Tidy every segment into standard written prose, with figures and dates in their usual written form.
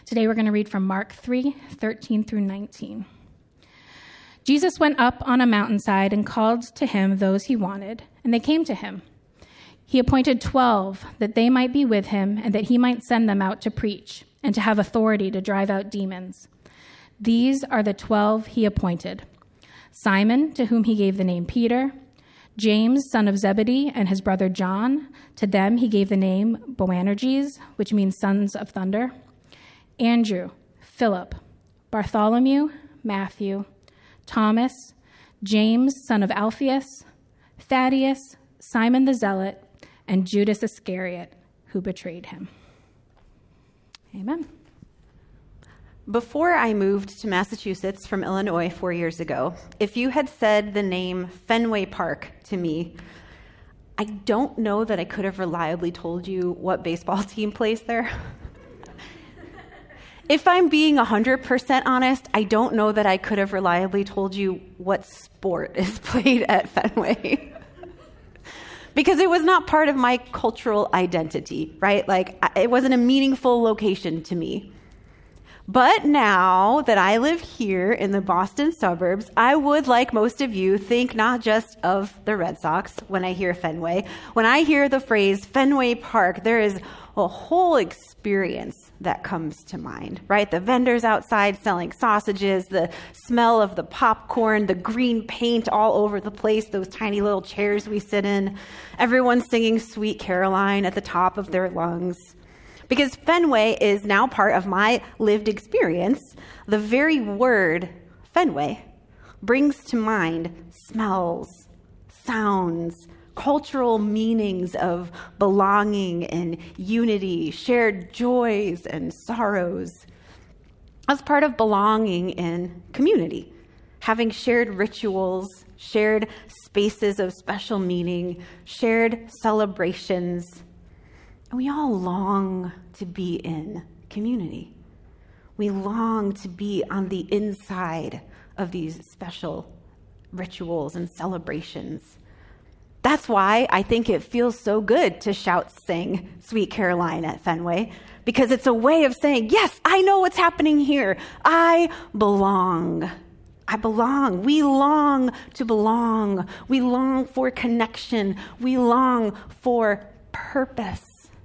Today we're going to read from Mark 3:13 through 19. Jesus went up on a mountainside and called to him those he wanted, and they came to him. He appointed 12 that they might be with him and that he might send them out to preach and to have authority to drive out demons. These are the 12 he appointed: Simon, to whom he gave the name Peter; James, son of Zebedee, and his brother John. To them he gave the name Boanerges, which means sons of thunder; Andrew, Philip, Bartholomew, Matthew, Thomas, James, son of Alphaeus, Thaddeus, Simon the Zealot, and Judas Iscariot, who betrayed him. Amen. Before I moved to Massachusetts from Illinois 4 years ago, if you had said the name Fenway Park to me, I don't know that I could have reliably told you what baseball team plays there. If I'm being 100% honest, I don't know that I could have reliably told you what sport is played at Fenway. Because it was not part of my cultural identity, right? Like, it wasn't a meaningful location to me. But now that I live here in the Boston suburbs, I would, like most of you, think not just of the Red Sox when I hear Fenway. When I hear the phrase Fenway Park, there is a whole experience that comes to mind, right? The vendors outside selling sausages, the smell of the popcorn, the green paint all over the place, those tiny little chairs we sit in, everyone singing Sweet Caroline at the top of their lungs. Because Fenway is now part of my lived experience, the very word Fenway brings to mind smells, sounds, cultural meanings of belonging and unity, shared joys and sorrows. As part of belonging in community, having shared rituals, shared spaces of special meaning, shared celebrations. And we all long to be in community. We long to be on the inside of these special rituals and celebrations. That's why I think it feels so good to shout, sing Sweet Caroline at Fenway, because it's a way of saying, yes, I know what's happening here. I belong. I belong. We long to belong. We long for connection. We long for purpose.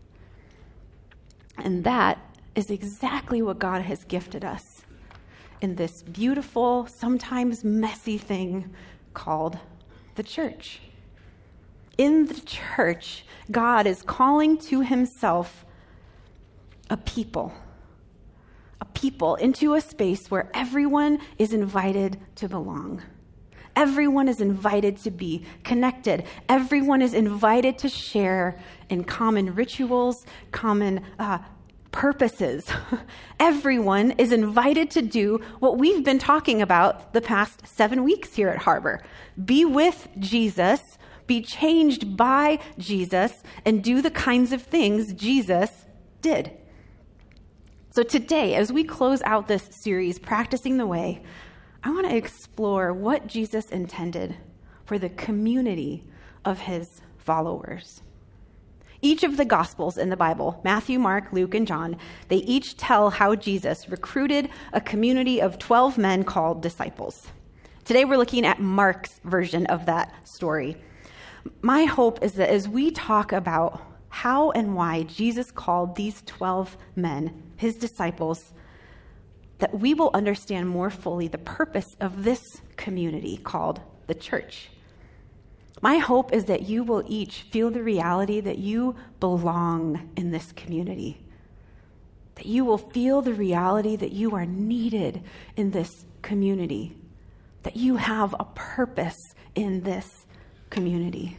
And that is exactly what God has gifted us in this beautiful, sometimes messy thing called the church. In the church, God is calling to himself a people into a space where everyone is invited to belong. Everyone is invited to be connected. Everyone is invited to share in common rituals, common purposes. Everyone is invited to do what we've been talking about the past 7 weeks here at Harbor. Be with Jesus, be changed by Jesus, and do the kinds of things Jesus did. So today, as we close out this series, Practicing the Way, I want to explore what Jesus intended for the community of his followers. Each of the Gospels in the Bible, Matthew, Mark, Luke, and John, they each tell how Jesus recruited a community of 12 men called disciples. Today we're looking at Mark's version of that story. My hope is that as we talk about how and why Jesus called these 12 men, his disciples, that we will understand more fully the purpose of this community called the church. My hope is that you will each feel the reality that you belong in this community, that you will feel the reality that you are needed in this community, that you have a purpose in this community.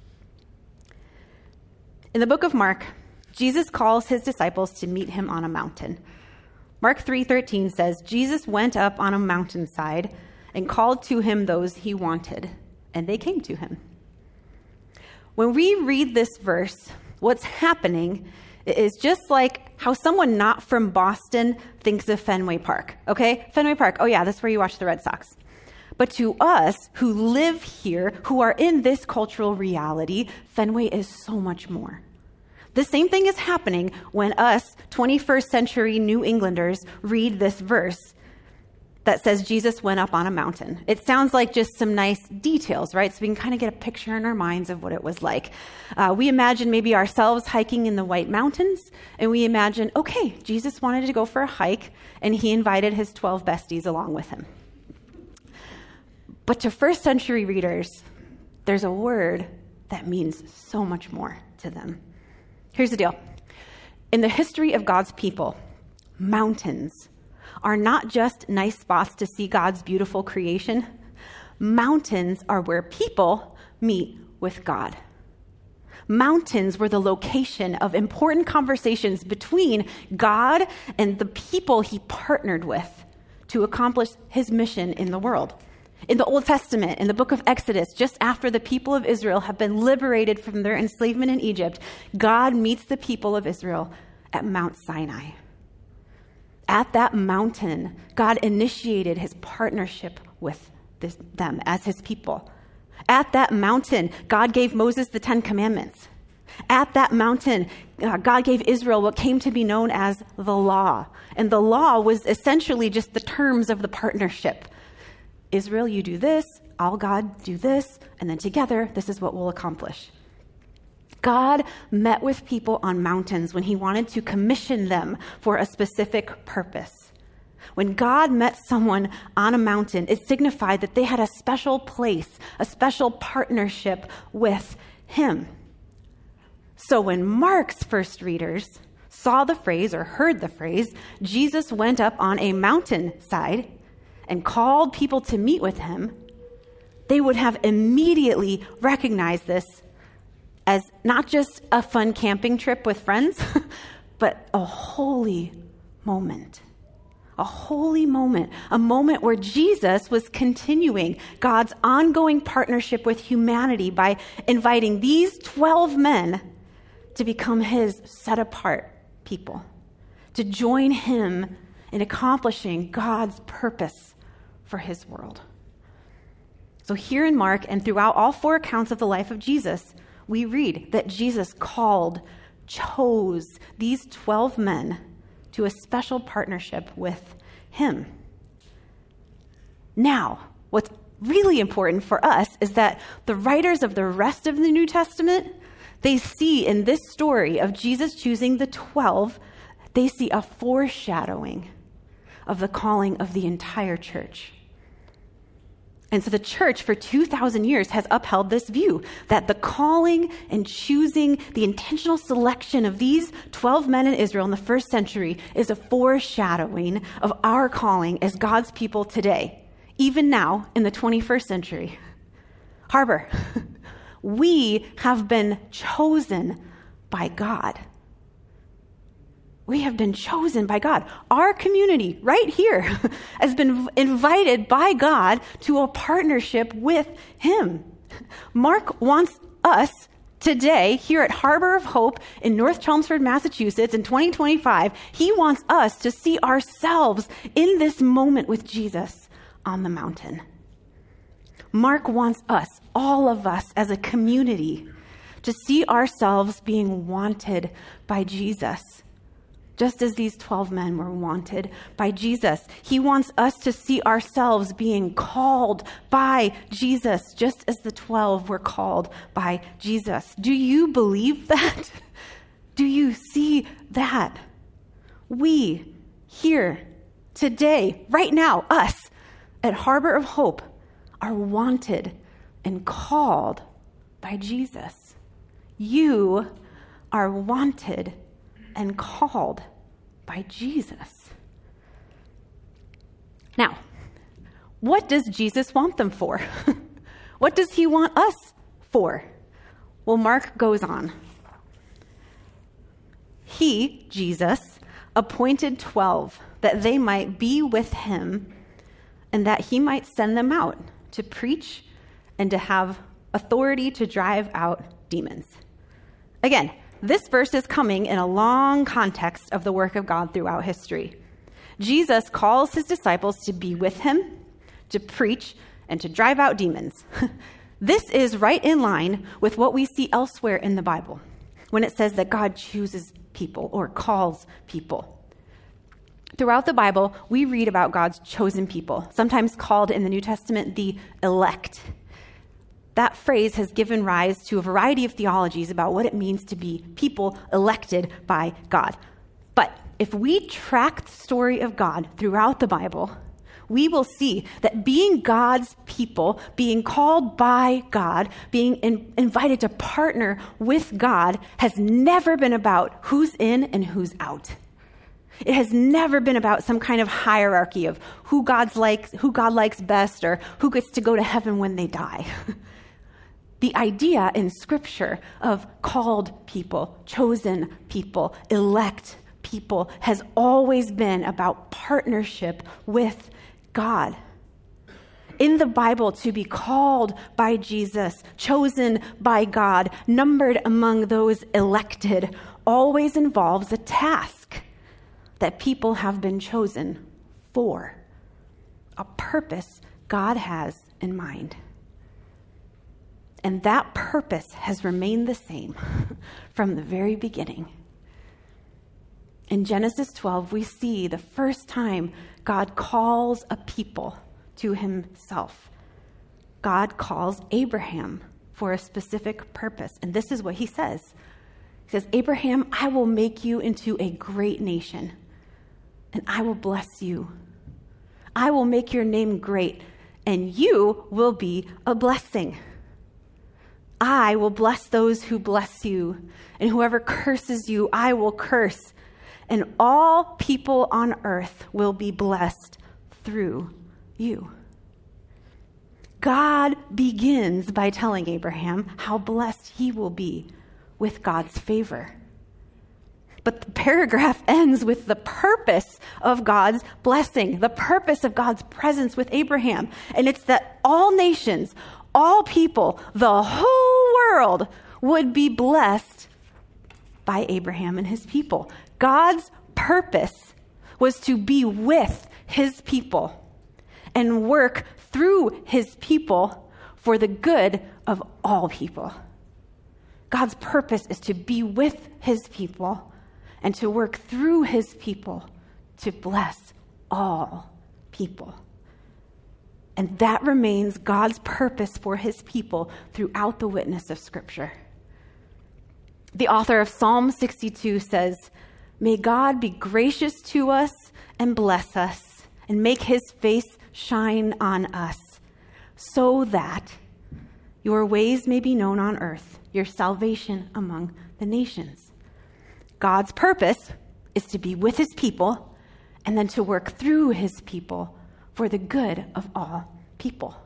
In the book of Mark, Jesus calls his disciples to meet him on a mountain. Mark 3:13 says, Jesus went up on a mountainside and called to him those he wanted, and they came to him. When we read this verse, what's happening is just like how someone not from Boston thinks of Fenway Park, okay? Fenway Park, oh yeah, that's where you watch the Red Sox. But to us who live here, who are in this cultural reality, Fenway is so much more. The same thing is happening when us 21st century New Englanders read this verse that says Jesus went up on a mountain. It sounds like just some nice details, right? So we can kind of get a picture in our minds of what it was like. We imagine maybe ourselves hiking in the White Mountains, and we imagine, okay, Jesus wanted to go for a hike, and he invited his 12 besties along with him. But to first century readers, there's a word that means so much more to them. Here's the deal. In the history of God's people, mountains are not just nice spots to see God's beautiful creation. Mountains are where people meet with God. Mountains were the location of important conversations between God and the people he partnered with to accomplish his mission in the world. In the Old Testament, in the book of Exodus, just after the people of Israel have been liberated from their enslavement in Egypt, God meets the people of Israel at Mount Sinai. At that mountain, God initiated his partnership with them as his people. At that mountain, God gave Moses the 10 Commandments. At that mountain, God gave Israel what came to be known as the law. And the law was essentially just the terms of the partnership. Israel, you do this, I'll God do this, and then together, this is what we'll accomplish. God met with people on mountains when he wanted to commission them for a specific purpose. When God met someone on a mountain, it signified that they had a special place, a special partnership with him. So when Mark's first readers saw the phrase or heard the phrase, Jesus went up on a mountainside and called people to meet with him, they would have immediately recognized this as not just a fun camping trip with friends, but a holy moment. A holy moment. A moment where Jesus was continuing God's ongoing partnership with humanity by inviting these 12 men to become his set-apart people, to join him in accomplishing God's purpose for his world. So here in Mark and throughout all 4 accounts of the life of Jesus, we read that Jesus chose these 12 men to a special partnership with him. Now, what's really important for us is that the writers of the rest of the New Testament, they see in this story of Jesus choosing the 12, they see a foreshadowing of the calling of the entire church. And so the church for 2,000 years has upheld this view that the calling and choosing, the intentional selection of these 12 men in Israel in the first century is a foreshadowing of our calling as God's people today, even now in the 21st century. Harbor, we have been chosen by God. We have been chosen by God. Our community right here has been invited by God to a partnership with him. Mark wants us today here at Harbor of Hope in North Chelmsford, Massachusetts in 2025. He wants us to see ourselves in this moment with Jesus on the mountain. Mark wants us, all of us as a community, to see ourselves being wanted by Jesus. Just as these 12 men were wanted by Jesus. He wants us to see ourselves being called by Jesus, just as the 12 were called by Jesus. Do you believe that? Do you see that? We, here, today, right now, us, at Harbor of Hope, are wanted and called by Jesus. You are wanted and called by Jesus. Now, what does Jesus want them for? What does he want us for? Well, Mark goes on. He, Jesus, appointed 12 that they might be with him and that he might send them out to preach and to have authority to drive out demons. Again, this verse is coming in a long context of the work of God throughout history. Jesus calls his disciples to be with him, to preach, and to drive out demons. This is right in line with what we see elsewhere in the Bible. when it says that God chooses people or calls people. Throughout the Bible, we read about God's chosen people, sometimes called in the New Testament the elect. That phrase has given rise to a variety of theologies about what it means to be people elected by God. But if we track the story of God throughout the Bible, we will see that being God's people, being called by God, being invited to partner with God has never been about who's in and who's out. It has never been about some kind of hierarchy of who God likes best or who gets to go to heaven when they die. The idea in Scripture of called people, chosen people, elect people has always been about partnership with God. In the Bible, to be called by Jesus, chosen by God, numbered among those elected, always involves a task that people have been chosen for, a purpose God has in mind. And that purpose has remained the same from the very beginning. In Genesis 12, we see the first time God calls a people to himself. God calls Abraham for a specific purpose. And this is what he says. He says, Abraham, I will make you into a great nation, and I will bless you. I will make your name great, and you will be a blessing. I will bless those who bless you, and whoever curses you, I will curse. And all people on earth will be blessed through you. God begins by telling Abraham how blessed he will be with God's favor. But the paragraph ends with the purpose of God's blessing, the purpose of God's presence with Abraham. And it's that all nations, all people, the whole world would be blessed by Abraham and his people. God's purpose was to be with his people and work through his people for the good of all people. God's purpose is to be with his people and to work through his people to bless all people. And that remains God's purpose for his people throughout the witness of Scripture. The author of Psalm 62 says, "May God be gracious to us and bless us and make his face shine on us so that your ways may be known on earth, your salvation among the nations." God's purpose is to be with his people and then to work through his people for the good of all people.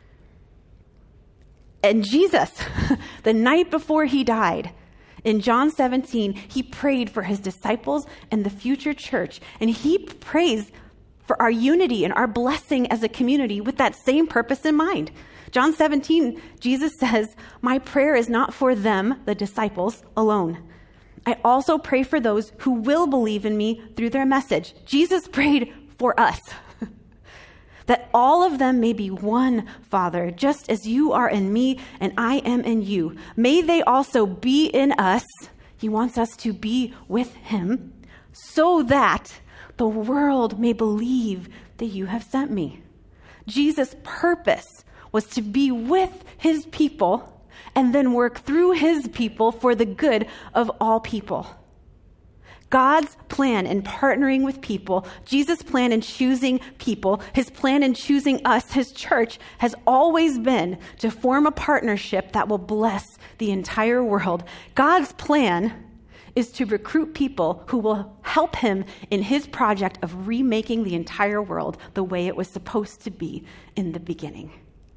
And Jesus, the night before he died, in John 17, he prayed for his disciples and the future church, and he prays for our unity and our blessing as a community with that same purpose in mind. John 17, Jesus says, "My prayer is not for them," the disciples, "alone. I also pray for those who will believe in me through their message." Jesus prayed for us, that all of them may be one, Father, just as you are in me and I am in you. May they also be in us. He wants us to be with him so that the world may believe that you have sent me. Jesus' purpose was to be with his people and then work through his people for the good of all people. God's plan in partnering with people, Jesus' plan in choosing people, his plan in choosing us, his church, has always been to form a partnership that will bless the entire world. God's plan is to recruit people who will help him in his project of remaking the entire world the way it was supposed to be in the beginning.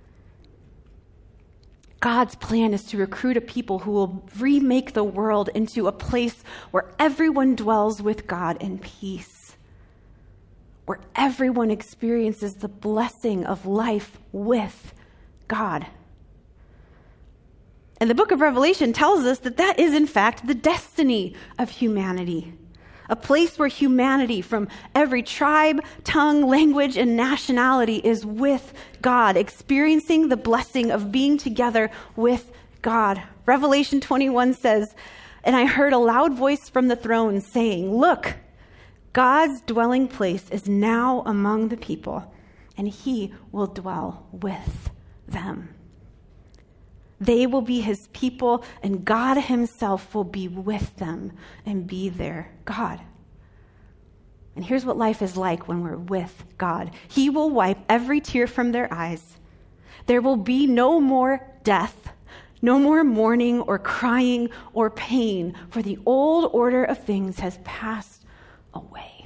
God's plan is to recruit a people who will remake the world into a place where everyone dwells with God in peace, where everyone experiences the blessing of life with God. And the book of Revelation tells us that that is, in fact, the destiny of humanity. A place where humanity from every tribe, tongue, language, and nationality is with God, experiencing the blessing of being together with God. Revelation 21 says, And I heard a loud voice from the throne saying, "Look, God's dwelling place is now among the people, and he will dwell with them. They will be his people, and God himself will be with them and be their God." And here's what life is like when we're with God. He will wipe every tear from their eyes. There will be no more death, no more mourning or crying or pain, for the old order of things has passed away.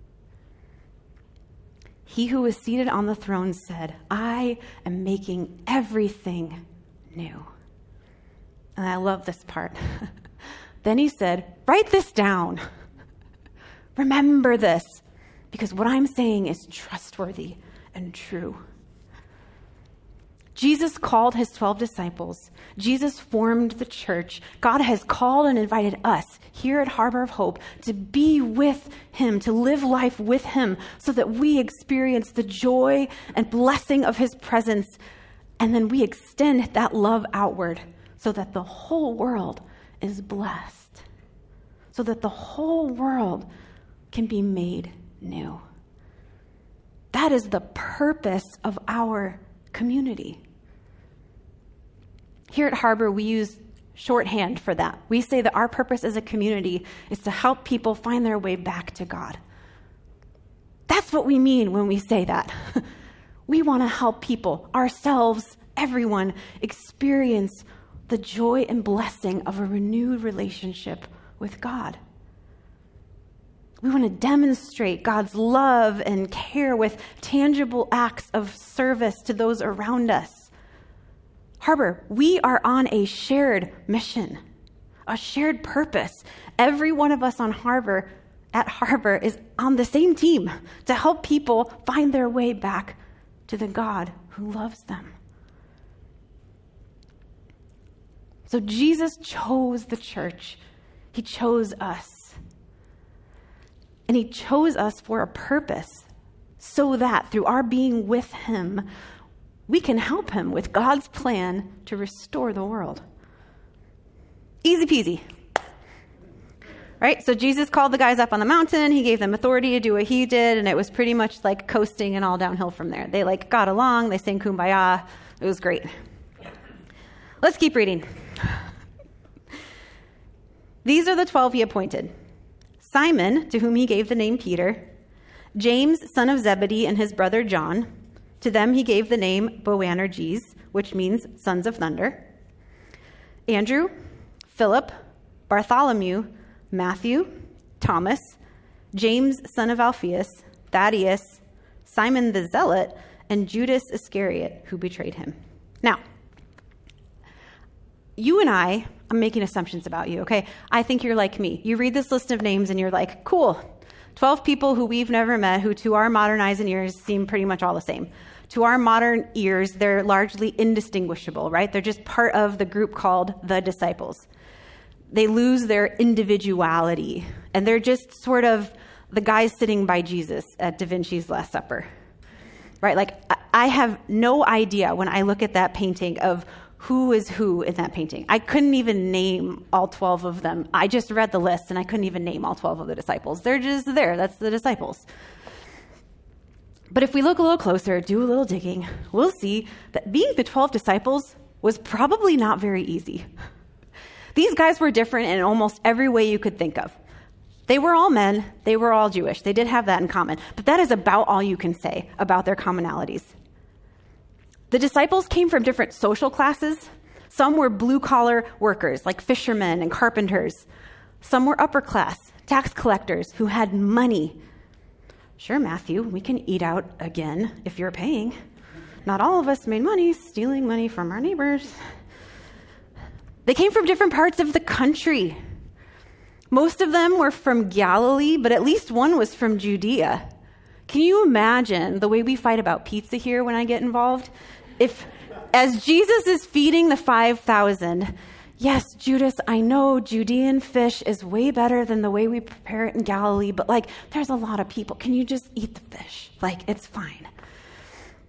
He who was seated on the throne said, "I am making everything new." And I love this part. Then he said, "Write this down. Remember this, because what I'm saying is trustworthy and true." Jesus called his 12 disciples. Jesus formed the church. God has called and invited us here at Harbor of Hope to be with him, to live life with him, so that we experience the joy and blessing of his presence. And then we extend that love outward so that the whole world is blessed, so that the whole world can be made new. That is the purpose of our community. Here at Harbor, we use shorthand for that. We say that our purpose as a community is to help people find their way back to God. That's what we mean when we say that. We want to help people, ourselves, everyone, experience the joy and blessing of a renewed relationship with God. We want to demonstrate God's love and care with tangible acts of service to those around us. Harbor, we are on a shared mission, a shared purpose. Every one of us at Harbor is on the same team to help people find their way back to the God who loves them. So Jesus chose the church. He chose us. And he chose us for a purpose, so that through our being with him, we can help him with God's plan to restore the world. Easy peasy. Right? So Jesus called the guys up on the mountain. He gave them authority to do what he did, and it was pretty much like coasting and all downhill from there. They got along. They sang Kumbaya. It was great. Let's keep reading. These are the 12 he appointed. Simon, to whom he gave the name Peter, James, son of Zebedee, and his brother John. To them he gave the name Boanerges, which means sons of thunder. Andrew, Philip, Bartholomew, Matthew, Thomas, James, son of Alphaeus, Thaddeus, Simon the Zealot, and Judas Iscariot, who betrayed him. Now, you and I'm making assumptions about you, okay? I think you're like me. You read this list of names and you're like, cool. 12 people who we've never met, who to our modern eyes and ears seem pretty much all the same. To our modern ears, they're largely indistinguishable, right? They're just part of the group called the disciples. They lose their individuality, and they're just sort of the guys sitting by Jesus at Da Vinci's Last Supper, right? I have no idea when I look at that painting of who is who in that painting. I couldn't even name all 12 of them. I just read the list, and I couldn't even name all 12 of the disciples. They're just there. That's the disciples. But if we look a little closer, do a little digging, we'll see that being the 12 disciples was probably not very easy. These guys were different in almost every way you could think of. They were all men. They were all Jewish. They did have that in common. But that is about all you can say about their commonalities. The disciples came from different social classes. Some were blue-collar workers, like fishermen and carpenters. Some were upper class, tax collectors who had money. Sure, Matthew, we can eat out again if you're paying. Not all of us made money stealing money from our neighbors. They came from different parts of the country. Most of them were from Galilee, but at least one was from Judea. Can you imagine the way we fight about pizza here when I get involved? If, as Jesus is feeding the 5,000, yes, Judas, I know Judean fish is way better than the way we prepare it in Galilee, but there's a lot of people. Can you just eat the fish? It's fine.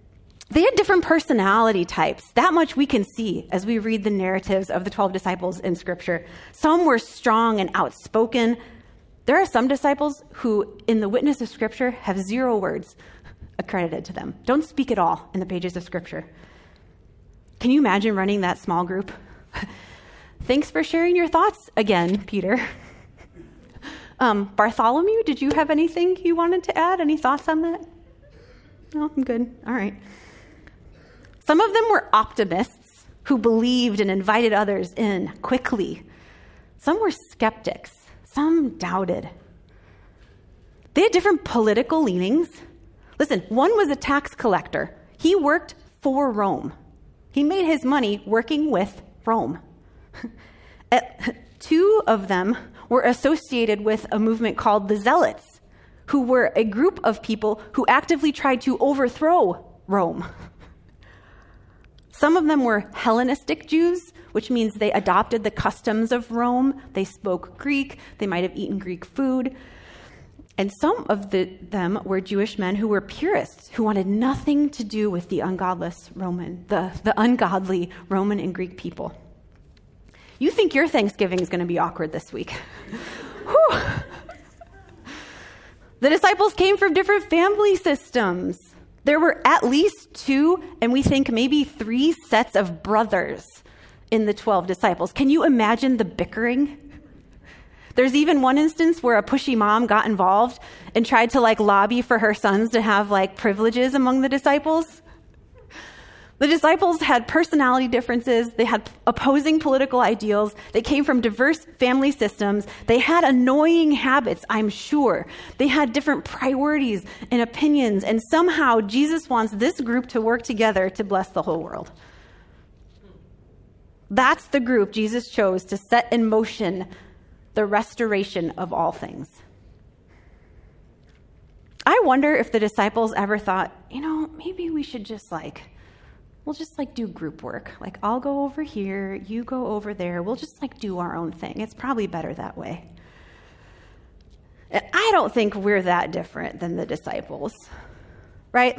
They had different personality types. That much we can see as we read the narratives of the 12 disciples in Scripture. Some were strong and outspoken. There are some disciples who, in the witness of Scripture, have 0 words accredited to them. Don't speak at all in the pages of Scripture. Can you imagine running that small group? Thanks for sharing your thoughts again, Peter. Bartholomew, did you have anything you wanted to add? Any thoughts on that? No, I'm good. All right. Some of them were optimists who believed and invited others in quickly. Some were skeptics. Some doubted. They had different political leanings. Listen, one was a tax collector. He worked for Rome. He made his money working with Rome. 2 of them were associated with a movement called the Zealots, who were a group of people who actively tried to overthrow Rome. Some of them were Hellenistic Jews, which means they adopted the customs of Rome. They spoke Greek. They might have eaten Greek food. And some of them were Jewish men who were purists, who wanted nothing to do with the ungodly Roman and Greek people. You think your Thanksgiving is going to be awkward this week. Whew. The disciples came from different family systems. There were at least 2, and we think maybe 3 sets of brothers in the 12 disciples. Can you imagine the bickering? There's even one instance where a pushy mom got involved and tried to lobby for her sons to have privileges among the disciples. The disciples had personality differences. They had opposing political ideals. They came from diverse family systems. They had annoying habits, I'm sure. They had different priorities and opinions. And somehow Jesus wants this group to work together to bless the whole world. That's the group Jesus chose to set in motion the restoration of all things. I wonder if the disciples ever thought, maybe we should just we'll just do group work. I'll go over here, you go over there. We'll just do our own thing. It's probably better that way. I don't think we're that different than the disciples, right?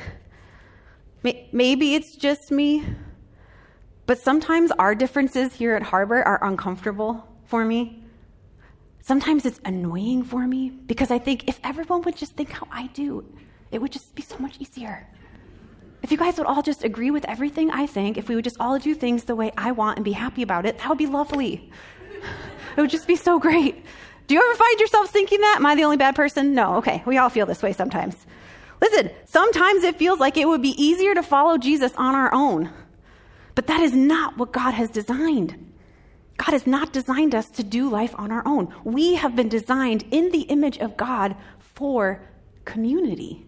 Maybe it's just me, but sometimes our differences here at Harbor are uncomfortable for me. Sometimes it's annoying for me because I think if everyone would just think how I do, it would just be so much easier. If you guys would all just agree with everything I think, if we would just all do things the way I want and be happy about it, that would be lovely. It would just be so great. Do you ever find yourself thinking that? Am I the only bad person? No. Okay. We all feel this way sometimes. Listen, sometimes it feels like it would be easier to follow Jesus on our own. But that is not what God has designed. God has not designed us to do life on our own. We have been designed in the image of God for community.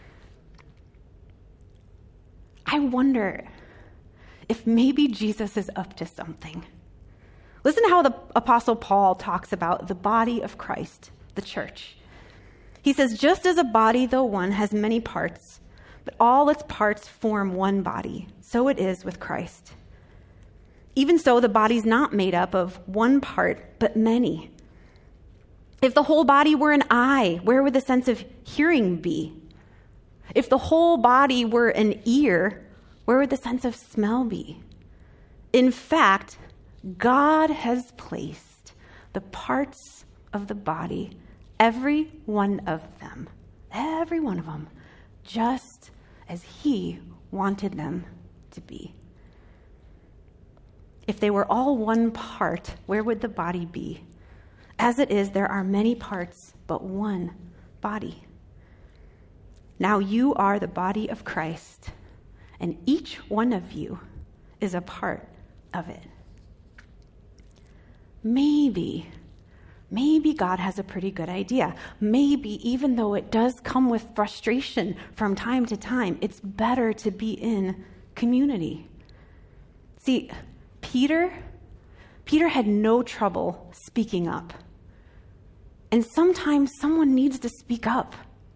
I wonder if maybe Jesus is up to something. Listen to how the Apostle Paul talks about the body of Christ, the church. He says, just as a body, though one, has many parts, but all its parts form one body, so it is with Christ. Even so, the body's not made up of one part, but many. If the whole body were an eye, where would the sense of hearing be? If the whole body were an ear, where would the sense of smell be? In fact, God has placed the parts of the body, every one of them, just as He wanted them to be. If they were all one part, where would the body be? As it is, there are many parts, but one body. Now you are the body of Christ, and each one of you is a part of it. Maybe God has a pretty good idea. Maybe even though it does come with frustration from time to time, it's better to be in community. See, Peter had no trouble speaking up. And sometimes someone needs to speak up.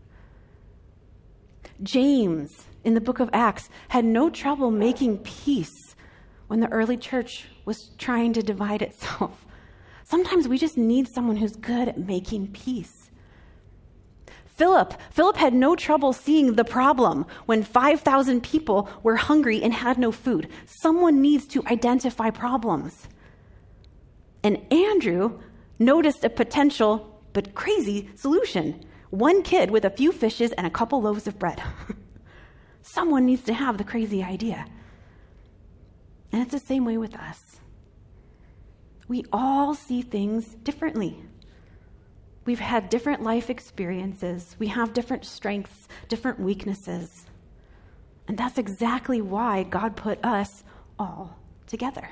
James, in the book of Acts, had no trouble making peace when the early church was trying to divide itself. Sometimes we just need someone who's good at making peace. Philip had no trouble seeing the problem when 5,000 people were hungry and had no food. Someone needs to identify problems. And Andrew noticed a potential but crazy solution. One kid with a few fishes and a couple loaves of bread. Someone needs to have the crazy idea. And it's the same way with us. We all see things differently. We've had different life experiences. We have different strengths, different weaknesses. And that's exactly why God put us all together.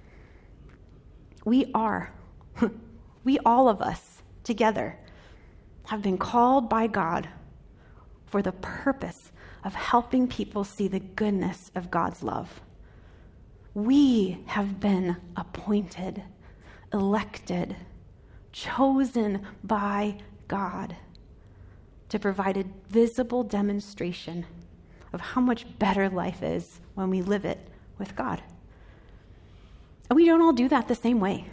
We all of us together have been called by God for the purpose of helping people see the goodness of God's love. We have been appointed, elected, chosen by God to provide a visible demonstration of how much better life is when we live it with God. And we don't all do that the same way.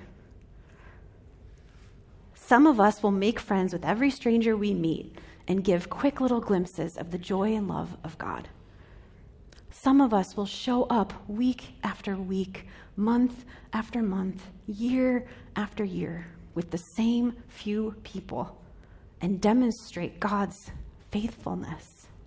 Some of us will make friends with every stranger we meet and give quick little glimpses of the joy and love of God. Some of us will show up week after week, month after month, year after year with the same few people and demonstrate God's faithfulness.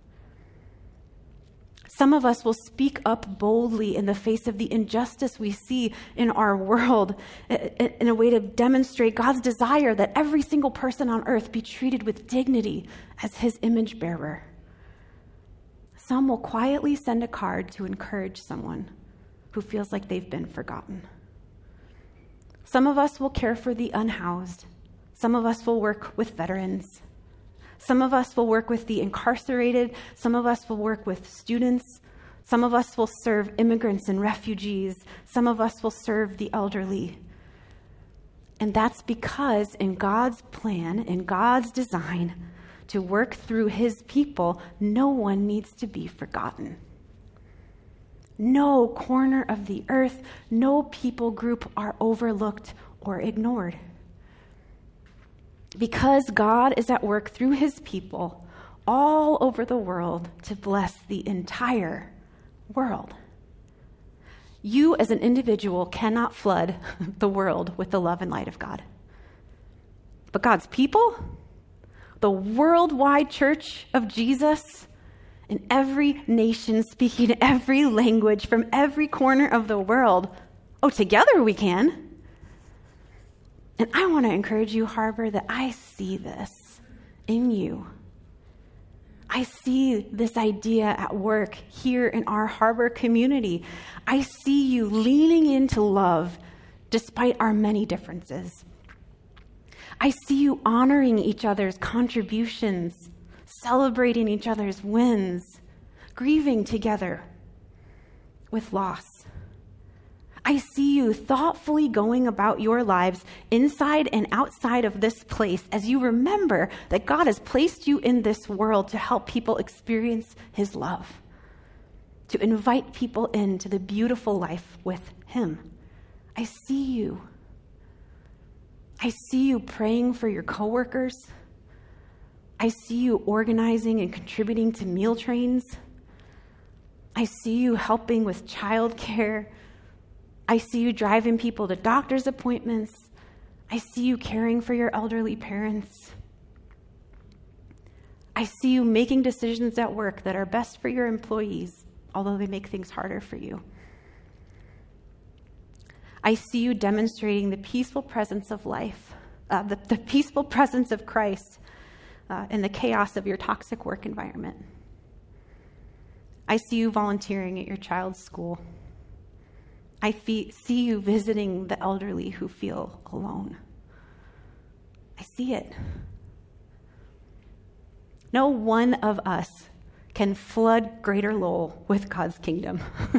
Some of us will speak up boldly in the face of the injustice we see in our world in a way to demonstrate God's desire that every single person on earth be treated with dignity as his image bearer. Some will quietly send a card to encourage someone who feels like they've been forgotten. Some of us will care for the unhoused. Some of us will work with veterans. Some of us will work with the incarcerated. Some of us will work with students. Some of us will serve immigrants and refugees. Some of us will serve the elderly. And that's because in God's plan, in God's design to work through his people, no one needs to be forgotten. No corner of the earth, no people group are overlooked or ignored. Because God is at work through his people all over the world to bless the entire world. You as an individual cannot flood the world with the love and light of God. But God's people, the worldwide church of Jesus, in every nation, speaking every language from every corner of the world, together we can. And I want to encourage you, Harbor, that I see this in you. I see this idea at work here in our Harbor community. I see you leaning into love despite our many differences. I see you honoring each other's contributions, celebrating each other's wins, grieving together with loss. I see you thoughtfully going about your lives inside and outside of this place as you remember that God has placed you in this world to help people experience his love, to invite people into the beautiful life with him. I see you. I see you praying for your coworkers. I see you organizing and contributing to meal trains. I see you helping with childcare. I see you driving people to doctor's appointments. I see you caring for your elderly parents. I see you making decisions at work that are best for your employees, although they make things harder for you. I see you demonstrating the peaceful presence of life, the peaceful presence of Christ in the chaos of your toxic work environment. I see you volunteering at your child's school. I see you visiting the elderly who feel alone. I see it. No one of us can flood Greater Lowell with God's kingdom.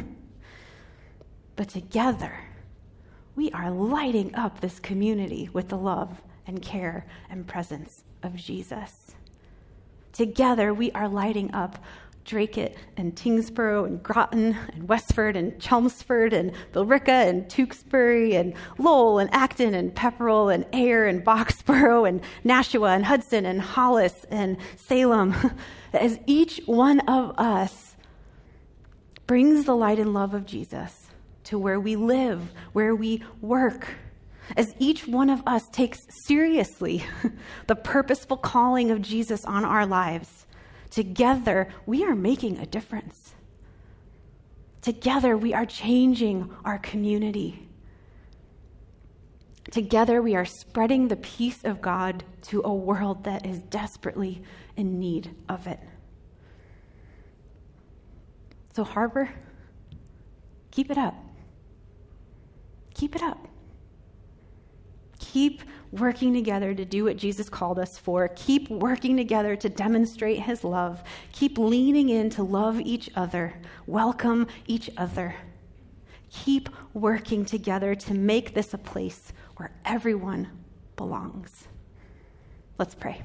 But together, we are lighting up this community with the love and care and presence of Jesus. Together, we are lighting up Dracut and Tingsboro and Groton and Westford and Chelmsford and Billerica and Tewksbury and Lowell and Acton and Pepperell and Ayr and Boxborough and Nashua and Hudson and Hollis and Salem, as each one of us brings the light and love of Jesus to where we live, where we work, as each one of us takes seriously the purposeful calling of Jesus on our lives, together we are making a difference. Together we are changing our community. Together we are spreading the peace of God to a world that is desperately in need of it. So Harbor, keep it up. Keep it up. Keep working together to do what Jesus called us for. Keep working together to demonstrate his love. Keep leaning in to love each other, welcome each other. Keep working together to make this a place where everyone belongs. Let's pray.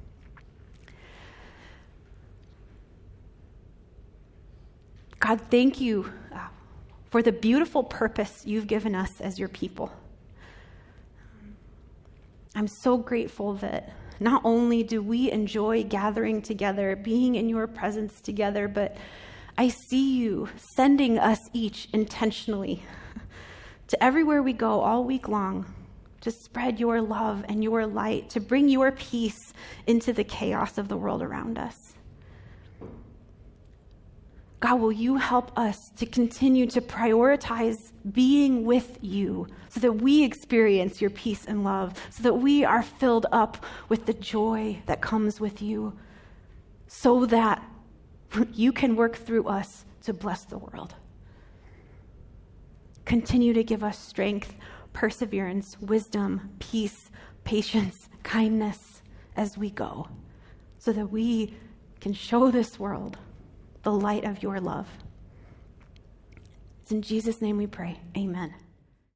God, thank you for the beautiful purpose you've given us as your people. I'm so grateful that not only do we enjoy gathering together, being in your presence together, but I see you sending us each intentionally to everywhere we go all week long to spread your love and your light, to bring your peace into the chaos of the world around us. God, will you help us to continue to prioritize being with you so that we experience your peace and love, so that we are filled up with the joy that comes with you, so that you can work through us to bless the world. Continue to give us strength, perseverance, wisdom, peace, patience, kindness as we go, so that we can show this world the light of your love. It's in Jesus' name we pray. Amen.